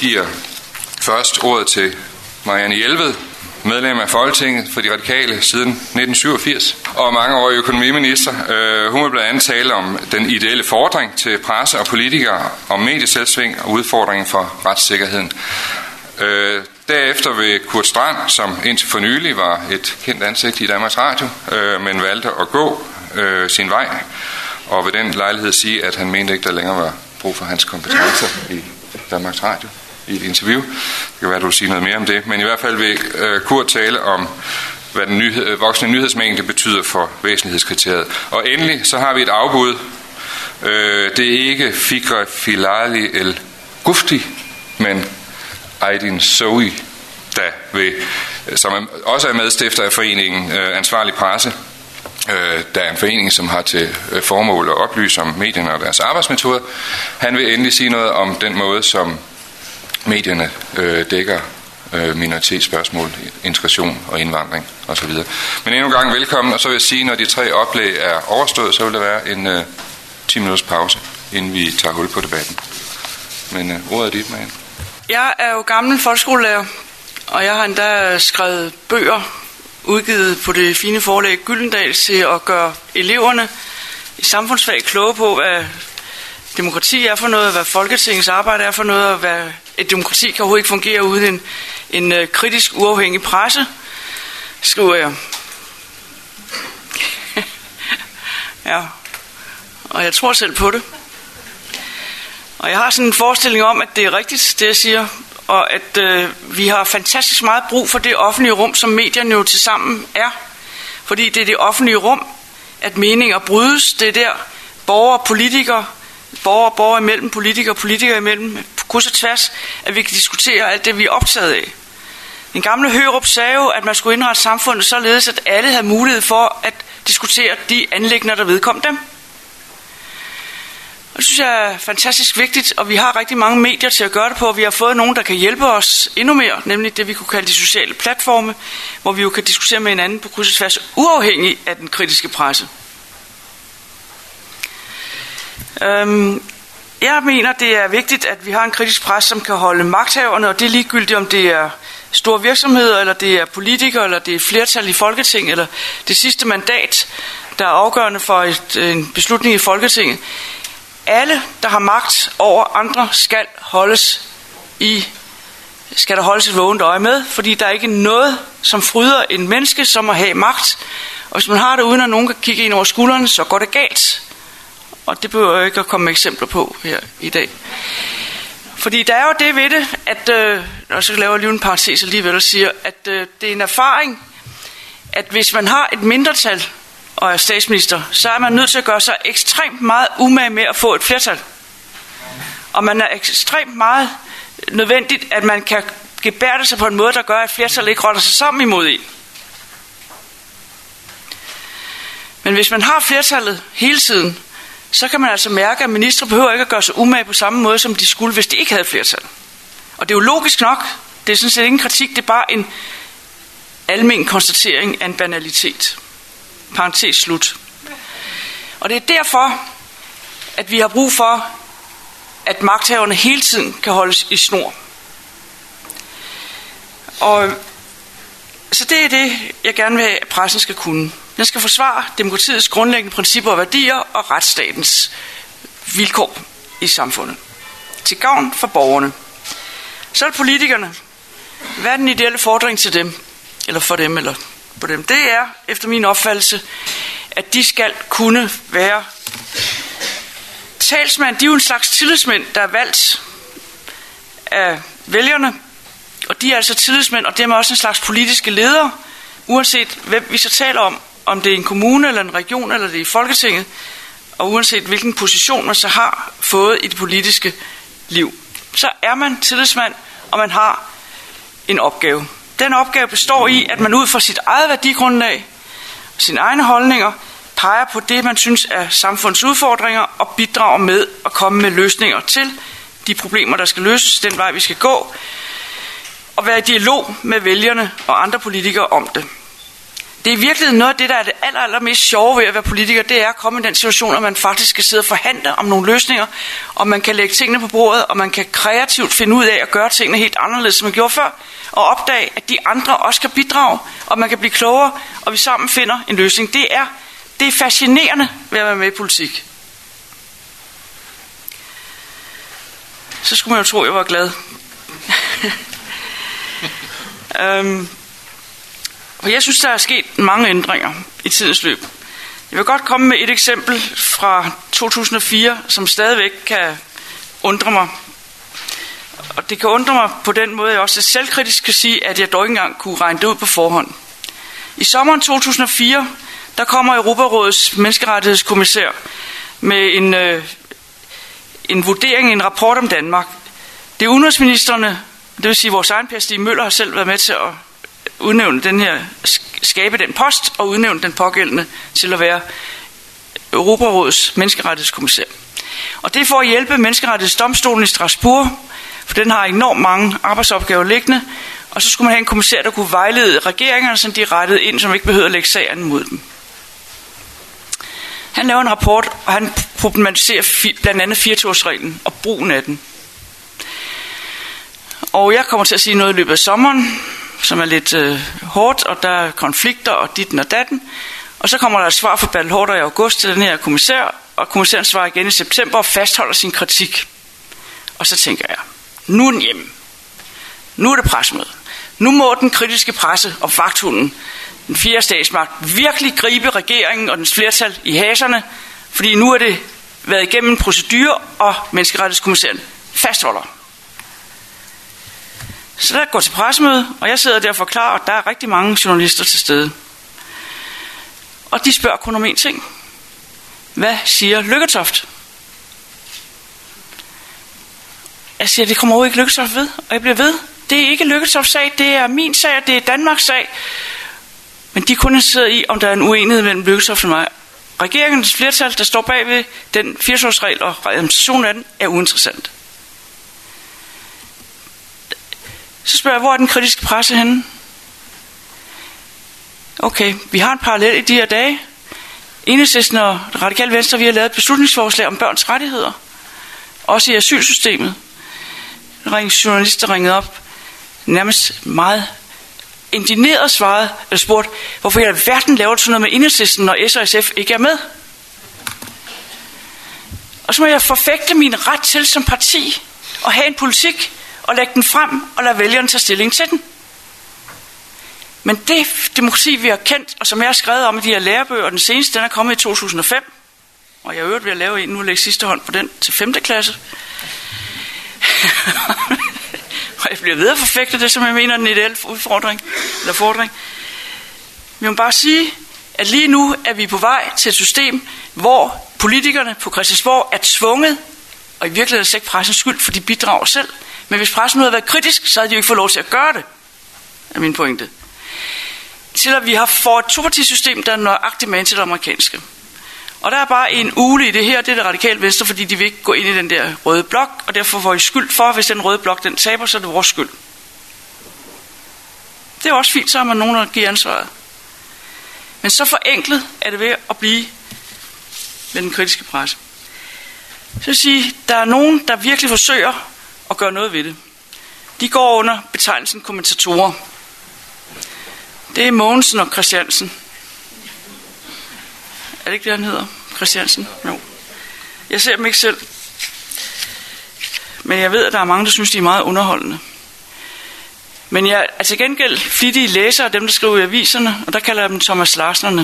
giver først ordet til Marianne Jelved, medlem af Folketinget for de Radikale siden 1987, og mangeårig økonomiminister. Hun vil blandt andet tale om den ideelle fordring til presse og politikere, om medieselvsving og udfordringen for retssikkerheden. Derefter vil Kurt Strand, som indtil for nylig var et kendt ansigt i Danmarks Radio, men valgte at gå sin vej, og ved den lejlighed sige, at han mente ikke, der længere var brug for hans kompetencer i Danmarks Radio i et interview. Det kan være, at du vil sige noget mere om det, men i hvert fald vil Kurt tale om, hvad den voksne nyhedsmængde betyder for væsentlighedskriteriet. Og endelig så har vi et afbud. Det er ikke Fikre Filali El Gufti, men Aydin Sowi, som også er medstifter af foreningen Ansvarlig Presse. Der er en forening, som har til formål at oplyse om medierne og deres arbejdsmetoder. Han vil endelig sige noget om den måde, som medierne dækker minoritetsspørgsmål, integration og indvandring osv. Men endnu en gang velkommen, og så vil jeg sige, når de 3 oplæg er overstået, så vil der være en 10 minutters pause, inden vi tager hul på debatten. Men ordet er dit, Marianne. Jeg er jo gammel folkeskolelærer, og jeg har endda skrevet bøger, udgivet på det fine forlag Gyldendal, til at gøre eleverne i samfundsfag kloge på, hvad demokrati er for noget, hvad Folketingets arbejde er for noget, og hvad et demokrati kan overhovedet ikke fungere uden en kritisk, uafhængig presse, skriver jeg. Ja, og jeg tror selv på det. Og jeg har sådan en forestilling om, at det er rigtigt, det jeg siger, og at vi har fantastisk meget brug for det offentlige rum, som medierne jo tilsammen er. Fordi det er det offentlige rum, at meninger brydes. Det er der borgere imellem, politikere imellem, på kryds og tværs, at vi kan diskutere alt det, vi er optaget af. Den gamle Hørup sagde jo, at man skulle indrette samfundet således, at alle havde mulighed for at diskutere de anliggender, der vedkom dem. Og det synes jeg er fantastisk vigtigt, og vi har rigtig mange medier til at gøre det på. Vi har fået nogen, der kan hjælpe os endnu mere, nemlig det, vi kunne kalde de sociale platforme, hvor vi jo kan diskutere med hinanden på kryds og tværs, uafhængig af den kritiske presse. Jeg mener, det er vigtigt, at vi har en kritisk presse, som kan holde magthaverne, og det er ligegyldigt, om det er store virksomheder, eller det er politikere, eller det er flertal i Folketinget, eller det sidste mandat, der er afgørende for en beslutning i Folketinget. Alle, der har magt over andre, skal der holdes et vågent øje med, fordi der er ikke noget, som fryder en menneske, som at have magt. Og hvis man har det, uden at nogen kan kigge ind over skuldrene, så går det galt. Og det behøver jeg ikke at komme med eksempler på her i dag. Fordi der er jo det ved det, at, og så laver jeg lige en parentes alligevel og siger, at det er en erfaring, at hvis man har et mindretal og er statsminister, så er man nødt til at gøre sig ekstremt meget umage med at få et flertal. Og man er ekstremt meget nødvendigt, at man kan gebærde sig på en måde, der gør, at flertal ikke rotter sig sammen imod en. Men hvis man har flertallet hele tiden, så kan man altså mærke, at ministre behøver ikke at gøre sig umage på samme måde, som de skulle, hvis de ikke havde flertal. Og det er jo logisk nok. Det er sådan set ingen kritik, det er bare en almen konstatering af en banalitet. Parentes slut. Og det er derfor, at vi har brug for, at magthaverne hele tiden kan holdes i snor. Og så det er det, jeg gerne vil have, at pressen skal kunne. Den skal forsvare demokratiets grundlæggende principper og værdier og retsstatens vilkår i samfundet. Til gavn for borgerne. Så er det politikerne. Hvad er den ideelle fordring til dem? Eller for dem, eller på dem? Det er, efter min opfattelse, at de skal kunne være talsmænd. De er jo en slags tillidsmænd, der er valgt af vælgerne. Og de er altså tillidsmænd, og dermed også en slags politiske ledere, uanset hvem vi så taler om det er en kommune, eller en region, eller det er i Folketinget, og uanset hvilken position man så har fået i det politiske liv. Så er man tillidsmand, og man har en opgave. Den opgave består i, at man ud fra sit eget værdigrundlag, sine egne holdninger, peger på det, man synes er samfundets udfordringer, og bidrager med at komme med løsninger til de problemer, der skal løses, den vej vi skal gå, og være i dialog med vælgerne og andre politikere om det. Det er i virkeligheden noget af det, der er det allermest sjove ved at være politiker, det er at komme i den situation, at man faktisk skal sidde og forhandle om nogle løsninger, og man kan lægge tingene på bordet, og man kan kreativt finde ud af at gøre tingene helt anderledes, som man gjorde før, og opdage, at de andre også kan bidrage, og man kan blive klogere, og vi sammen finder en løsning. Det er fascinerende ved at være med i politik. Så skulle man jo tro, at jeg var glad. For jeg synes, der er sket mange ændringer i tidens løb. Jeg vil godt komme med et eksempel fra 2004, som stadigvæk kan undre mig. Og det kan undre mig på den måde, jeg også selvkritisk kan sige, at jeg dog ikke engang kunne regne det ud på forhånd. I sommeren 2004, der kommer Europarådets menneskerettighedskommissær med en vurdering, en rapport om Danmark. Det er udenrigsministerne, det vil sige vores egen Per Stig Møller, har selv været med til at udnævne den her, skabe den post og udnævne den pågældende til at være Europarådets menneskerettighedskommissær. Og det er for at hjælpe menneskerettighedsdomstolen i Strasbourg, for den har enormt mange arbejdsopgaver liggende, og så skulle man have en kommissær, der kunne vejlede regeringerne, så de rettede ind, som ikke behøvede at lægge sagerne mod dem. Han laver en rapport, og han problematiserer blandt andet 24-årsreglen og brugen af den. Og jeg kommer til at sige noget i løbet af sommeren, som er lidt hårdt, og der er konflikter og ditten og datten. Og så kommer der et svar fra Bertel Haarder i august til den her kommissær, og kommissæren svarer igen i september og fastholder sin kritik. Og så tænker jeg, nu er den hjemme. Nu er det pressemøde. Nu må den kritiske presse og vagthunden, den fjerde statsmagt, virkelig gribe regeringen og dens flertal i haserne, fordi nu er det været igennem en procedure, og menneskerettighedskommissæren fastholder. Så der går til pressemøde, og jeg sidder der og forklarer, at der er rigtig mange journalister til stede. Og de spørger kun om én ting. Hvad siger Lykketoft? Jeg siger, det kommer overhovedet ikke Lykketoft ved, og jeg bliver ved. Det er ikke Lykketofts sag, det er min sag, det er Danmarks sag. Men de er kun interesseret i, om der er en uenighed mellem Lykketoft og mig. Regeringens flertal, der står bagved den 80-årsregel og administrationen af den, er uinteressant. Så spørger jeg, hvor er den kritiske presse henne? Okay, vi har en parallel i de her dage. Enhedslisten og Radikale Venstre, vi har lavet et beslutningsforslag om børns rettigheder. Også i asylsystemet. Journalister ringede op, nærmest meget indigneret svarede, eller spurgte, hvorfor i alverden laver du sådan noget med Enhedslisten, når S og SF ikke er med? Og så må jeg forfægte min ret til som parti, og have en politik, og lægge den frem, og lade vælgerne tage stilling til den. Men det demokrati, vi har kendt, og som jeg har skrevet om i de her lærebøger, den seneste, den er kommet i 2005, og jeg er øvrigt ved at lave en, nu lægge sidste hånd på den til 5. klasse. Og jeg bliver ved at forfægte det, som jeg mener, en ideel udfordring, eller fordring. Vi må bare sige, at lige nu er vi på vej til et system, hvor politikerne på Christiansborg er tvunget, og i virkeligheden er det ikke pressens skyld, for de bidrager selv. Men hvis pressen nu havde været kritisk, så havde de jo ikke fået lov til at gøre det, er min pointe. Til at vi har fået et topartisystem, der er nøjagtigt med til det amerikanske. Og der er bare en ule i det her, det er det Radikale Venstre, fordi de vil ikke gå ind i den der røde blok, og derfor får I skyld for, hvis den røde blok den taber, så er det vores skyld. Det er også fint, så har man nogen, der giver ansvaret. Men så forenklet er det ved at blive med den kritiske presse. Så vil sige, der er nogen, der virkelig forsøger at gøre noget ved det. De går under betegnelsen kommentatorer. Det er Mogensen og Christiansen. Er det ikke det, han hedder? Christiansen? Jo. Jeg ser dem ikke selv. Men jeg ved, at der er mange, der synes, de er meget underholdende. Men jeg er til gengæld flittige læsere af dem, der skriver i aviserne, og der kalder jeg dem Thomas Larsnerne.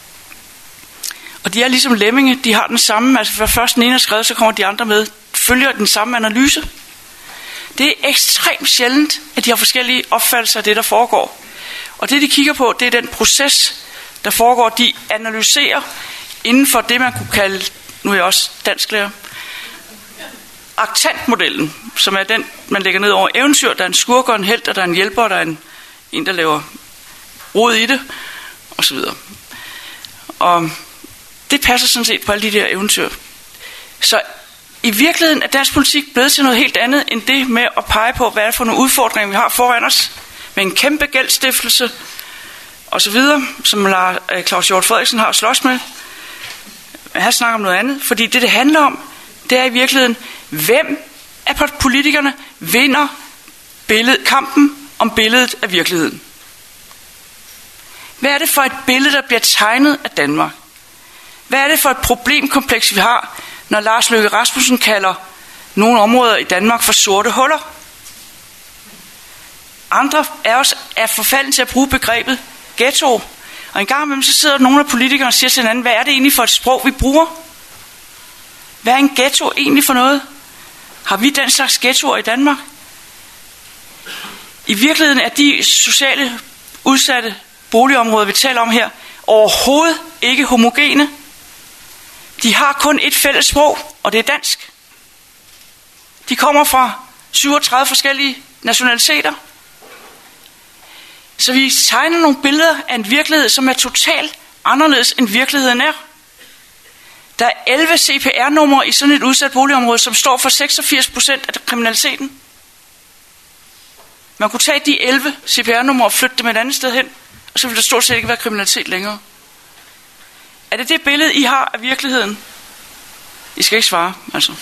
Og de er ligesom lemminge, de har den samme, altså for først den ene er skrevet, så kommer de andre med, følger den samme analyse. Det er ekstremt sjældent, at de har forskellige opfattelser af det, der foregår. Og det, de kigger på, det er den proces, der foregår. De analyserer inden for det, man kunne kalde, nu er jeg også dansklærer, aktantmodellen, som er den, man lægger ned over eventyr. Der er en skurk og en helt, og der er en hjælper, og der er en der laver rod i det, og så videre. Og det passer sådan set på alle de der eventyr. Så i virkeligheden er dansk politik blevet til noget helt andet, end det med at pege på, hvad er det for nogle udfordringer, vi har foran os, med en kæmpe gældsstiftelse, og så videre, som Claus Hjort Frederiksen har at slås med. Han snakker om noget andet, fordi det handler om, det er i virkeligheden, hvem af politikerne vinder kampen om billedet af virkeligheden. Hvad er det for et billede, der bliver tegnet af Danmark? Hvad er det for et problemkompleks, vi har, når Lars Løkke Rasmussen kalder nogle områder i Danmark for sorte huller? Andre af os er forfalden til at bruge begrebet ghetto. Og en gang imellem så sidder nogle af politikerne og siger til hinanden, hvad er det egentlig for et sprog, vi bruger? Hvad er en ghetto egentlig for noget? Har vi den slags ghettoer i Danmark? I virkeligheden er de sociale udsatte boligområder, vi taler om her, overhovedet ikke homogene. De har kun et fælles sprog, og det er dansk. De kommer fra 37 forskellige nationaliteter. Så vi tegner nogle billeder af en virkelighed, som er totalt anderledes end virkeligheden er. Der er 11 CPR-numre i sådan et udsat boligområde, som står for 86% af kriminaliteten. Man kunne tage de 11 CPR-numre og flytte dem et andet sted hen, og så ville der stort set ikke være kriminalitet længere. Er det det billede, I har af virkeligheden? I skal ikke svare, altså.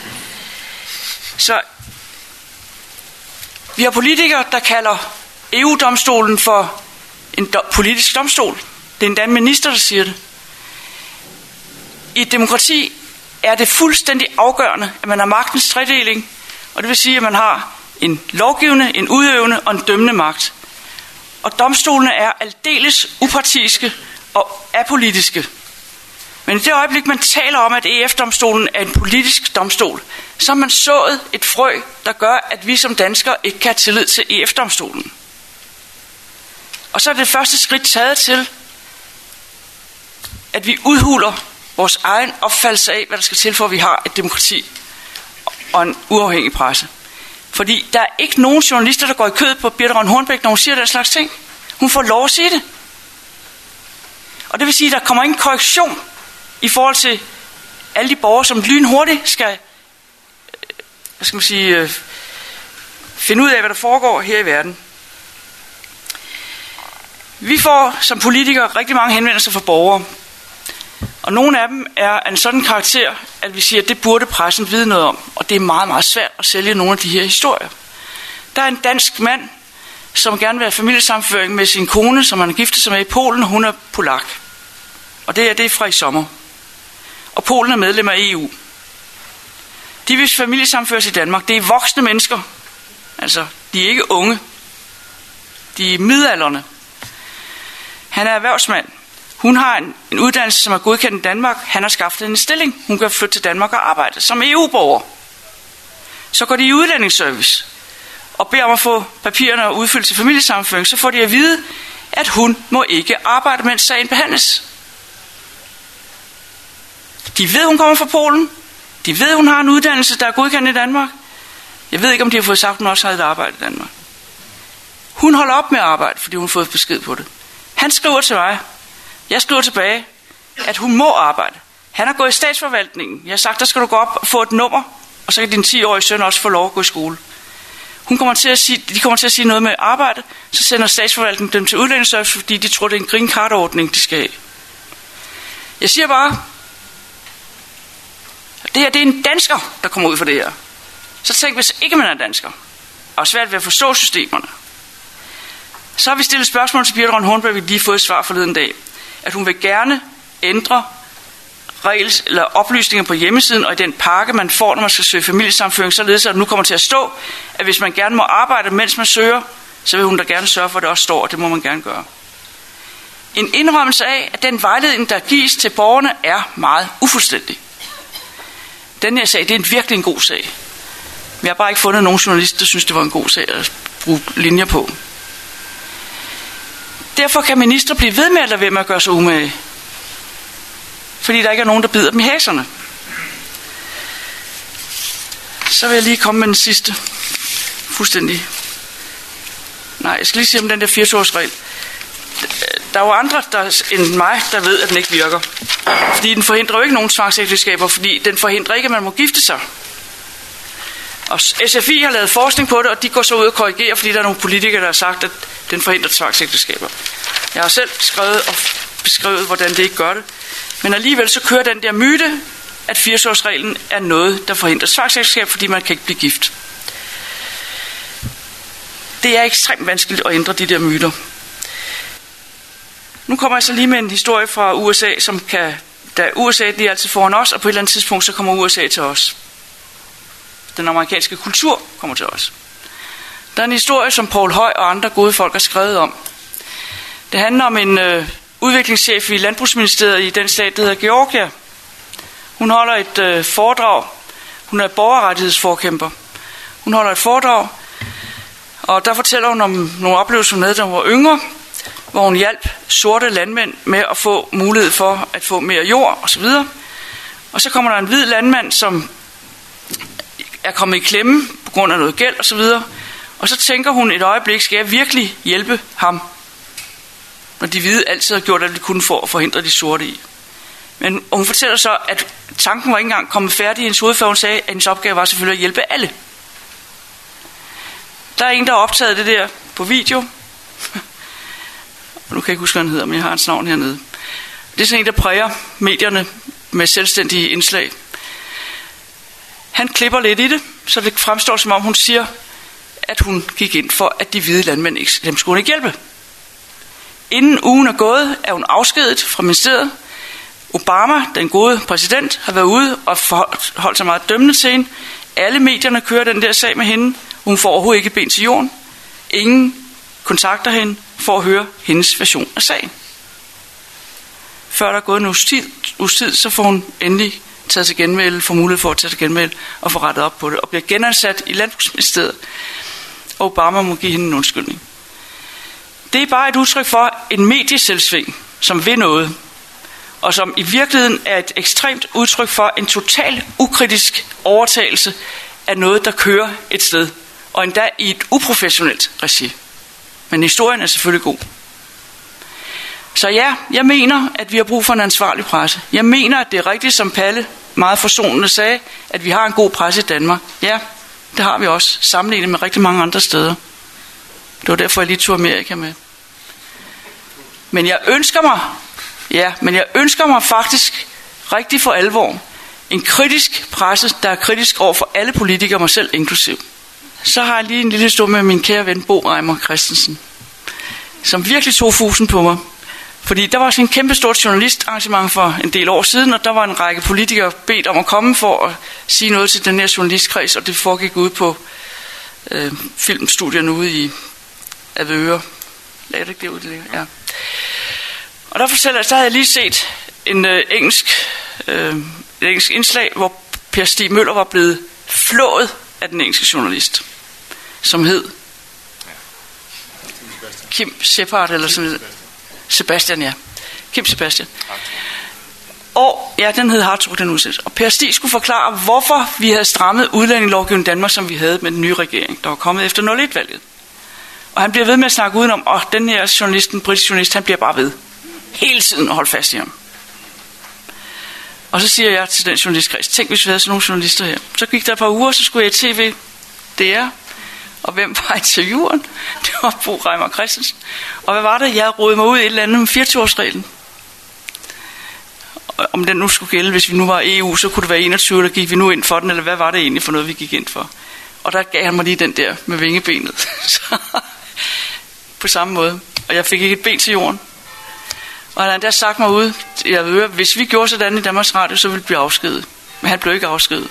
Så vi har politikere, der kalder EU-domstolen for en politisk domstol. Det er endda en minister, der siger det. I et demokrati er det fuldstændig afgørende, at man har magtens tredeling, og det vil sige, at man har en lovgivende, en udøvende og en dømmende magt. Og domstolene er aldeles upartiske og apolitiske. Men i det øjeblik, man taler om, at EF-domstolen er en politisk domstol, så har man sået et frø, der gør, at vi som danskere ikke kan have tillid til EF-domstolen. Og så er det første skridt taget til, at vi udhuler vores egen opfattelse af, hvad der skal til for, at vi har et demokrati og en uafhængig presse. Fordi der er ikke nogen journalister, der går i kødet på Birthe Rønn Hornbech, når hun siger den slags ting. Hun får lov at sige det. Og det vil sige, at der kommer ingen korrektion i forhold til alle de borgere, som lynhurtigt skal, finde ud af, hvad der foregår her i verden. Vi får som politikere rigtig mange henvendelser fra borgere. Og nogle af dem er af en sådan karakter, at vi siger, at det burde pressen vide noget om. Og det er meget, meget svært at sælge nogle af de her historier. Der er en dansk mand, som gerne vil have familiesammenføring med sin kone, som han har giftet sig med i Polen, og hun er polak. Og det er fra i sommer. Og Polen er medlem af EU. De vil familiesammenføres i Danmark. Det er voksne mennesker. Altså, de er ikke unge. De er midaldrende. Han er erhvervsmand. Hun har en uddannelse, som er godkendt i Danmark. Han har skaffet en stilling. Hun kan flytte til Danmark og arbejde som EU-borger. Så går de i udlændingsservice og beder om at få papirerne udfyldt til familiesammenføring. Så får de at vide, at hun må ikke arbejde, mens sagen behandles. De ved, hun kommer fra Polen. De ved, hun har en uddannelse, der er godkendt i Danmark. Jeg ved ikke, om de har fået sagt, at hun også har et arbejde i Danmark. Hun holder op med at arbejde, fordi hun har fået besked på det. Han skriver til mig. Jeg skriver tilbage, at hun må arbejde. Han har gået i statsforvaltningen. Jeg har sagt, der skal du gå op og få et nummer, og så kan din 10-årige søn også få lov at gå i skole. De kommer til at sige noget med arbejde, så sender statsforvaltningen dem til udlændingsservice, fordi de tror, det er en green card-ordning, de skal have. Jeg siger bare, at det her det er en dansker, der kommer ud for det her. Så tænk, hvis ikke man er dansker, og er svært ved at forstå systemerne, så har vi stillet spørgsmål til Birthe Rønn Hornbech, vi lige fået et svar forleden dag, at hun vil gerne ændre eller oplysninger på hjemmesiden og i den pakke, man får, når man skal søge familiesammenføring, således at det nu kommer til at stå, at hvis man gerne må arbejde, mens man søger, så vil hun da gerne sørge for, at det også står, og det må man gerne gøre. En indrømmelse af, at den vejledning, der gives til borgerne, er meget ufuldstændig. Den her sag, det er virkelig en god sag. Vi har bare ikke fundet nogen journalist, der synes, det var en god sag at bruge linjer på. Derfor kan ministre blive ved med at lade være med at gøre sig umage. Fordi der ikke er nogen, der bider dem i haserne. Så vil jeg lige komme med den sidste. Fuldstændig. Nej, jeg skal lige sige om den der 80-årsregel. Der er jo andre end mig, der ved, at den ikke virker. Fordi den forhindrer jo ikke nogen tvangsægteskaber, fordi den forhindrer ikke, at man må gifte sig. Og SFI har lavet forskning på det, og de går så ud og korrigerer, fordi der er nogle politikere, der har sagt, at den forhindrer tvangsægteskaber. Jeg har selv skrevet og beskrevet, hvordan det ikke gør det. Men alligevel så kører den der myte, at 80-årsreglen er noget, der forhindrer tvangsægteskab, fordi man kan ikke blive gift. Det er ekstremt vanskeligt at ændre de der myter. Nu kommer jeg så lige med en historie fra USA, som kan... Da USA lige altid foran os, og på et eller andet tidspunkt, så kommer USA til os. Den amerikanske kultur kommer til os. Der er en historie, som Poul Høj og andre gode folk har skrevet om. Det handler om en udviklingschef i Landbrugsministeriet i den stat, der hedder Georgia. Hun holder et foredrag. Hun er borgerrettighedsforkæmper. Hun holder et foredrag, og der fortæller hun om nogle oplevelser, hun havde, da hun var yngre, hvor hun hjalp sorte landmænd med at få mulighed for at få mere jord osv. Og så kommer der en hvid landmand, som er kommet i klemme på grund af noget gæld osv. Og så tænker hun et øjeblik, skal jeg virkelig hjælpe ham? Når de hvide altid har gjort, at de kunne for at forhindre de sorte i. Men hun fortæller så, at tanken var ikke engang kommet færdig i hendes hoved, før hun sagde, at hendes opgave var selvfølgelig at hjælpe alle. Der er en, der har optaget det der på video. Nu kan jeg ikke huske, hvad han hedder, men jeg har hans navn hernede. Det er sådan en, der præger medierne med selvstændige indslag. Han klipper lidt i det, så det fremstår som om hun siger, at hun gik ind for, at de hvide landmænd ikke, dem skulle ikke hjælpe. Inden ugen er gået, er hun afskediget fra ministeriet. Obama, den gode præsident, har været ude og holdt sig meget dømmende til hende. Alle medierne kører den der sag med hende. Hun får overhovedet ikke ben til jorden. Ingen kontakter hende for at høre hendes version af sagen. Før der er gået en uges tid, så får hun endelig taget til genmæle, får mulighed for at tage til genmæle og få rettet op på det, og bliver genansat i Landbrugsministeriet. Og Obama må give hende en undskyldning. Det er bare et udtryk for en medieselvsving, som vil noget, og som i virkeligheden er et ekstremt udtryk for en total ukritisk overtagelse af noget, der kører et sted, og endda i et uprofessionelt regi. Men historien er selvfølgelig god. Så ja, jeg mener, at vi har brug for en ansvarlig presse. Jeg mener, at det er rigtigt, som Palle meget forsonende sagde, at vi har en god presse i Danmark. Ja, det har vi også, sammenlignet med rigtig mange andre steder. Det var derfor, jeg lige tog Amerika med. Men jeg ønsker mig faktisk rigtig for alvor en kritisk presse, der er kritisk over for alle politikere, mig selv inklusiv. Så har jeg lige en lille historie med min kære ven Bo Reimer Christensen, som virkelig tog fusen på mig. Fordi der var sådan en kæmpe stort journalistarrangement for en del år siden, og der var en række politikere bedt om at komme for at sige noget til den her journalistkreds, og det foregik ude på filmstudierne ude i Avedøre. Lad det ikke det ud, det ligger? Ja. Og der fortæller jeg, så havde jeg lige set en engelsk indslag, hvor Per Stig Møller var blevet flået af den engelske journalist, som hed Kim Shepard, eller sådan noget. Sebastian, ja. Kim Sebastian. Og ja, den hed Hartog, den udsættelse. Og Per Stig skulle forklare, hvorfor vi havde strammet udlændingelovgivningen i Danmark, som vi havde med den nye regering, der var kommet efter 01-valget. Og han bliver ved med at snakke udenom, og den her journalist, den britiske journalist, han bliver bare ved. Hele tiden at holde fast i ham. Og så siger jeg til den journalistkreds, tænk hvis vi havde sådan nogle journalister her. Så gik der et par uger, så skulle jeg i TV DR. Og hvem var intervieweren? Det var Bo Reimer Christensen. Og hvad var det? Jeg rodede mig ud i et eller andet med 24-årsreglen. Om den nu skulle gælde, hvis vi nu var EU, så kunne det være 21, der gik vi nu ind for den, eller hvad var det egentlig for noget, vi gik ind for? Og der gav han mig lige den der med vingebenet. På samme måde. Og jeg fik ikke et ben til jorden. Og han havde endda sagt mig ude, jeg ved, hvis vi gjorde sådan i Danmarks Radio, så ville vi blive afskediget. Men han blev ikke afskediget.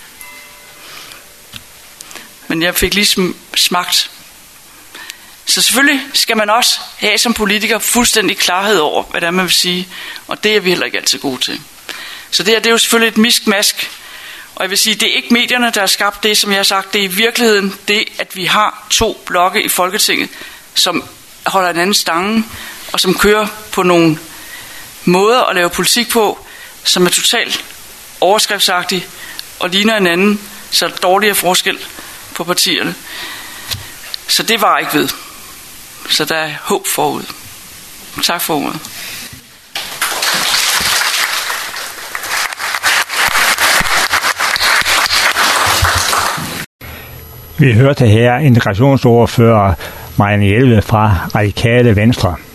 Men jeg fik lige smagt. Så selvfølgelig skal man også have som politiker fuldstændig klarhed over, hvad det er, man vil sige. Og det er vi heller ikke altid gode til. Så det her, det er jo selvfølgelig et miskmask. Og jeg vil sige, det er ikke medierne, der har skabt det, som jeg har sagt. Det er i virkeligheden det, at vi har 2 blokke i Folketinget, som holder en anden stange, og som kører på nogle måder at lave politik på, som er totalt overskriftsagtige og ligner en anden, så dårlig er forskel på partierne. Så det var ikke ved. Så der er håb forud. Tak for ordet. Vi hørte her integrationsordfører Marianne Jelved fra Radikale Venstre.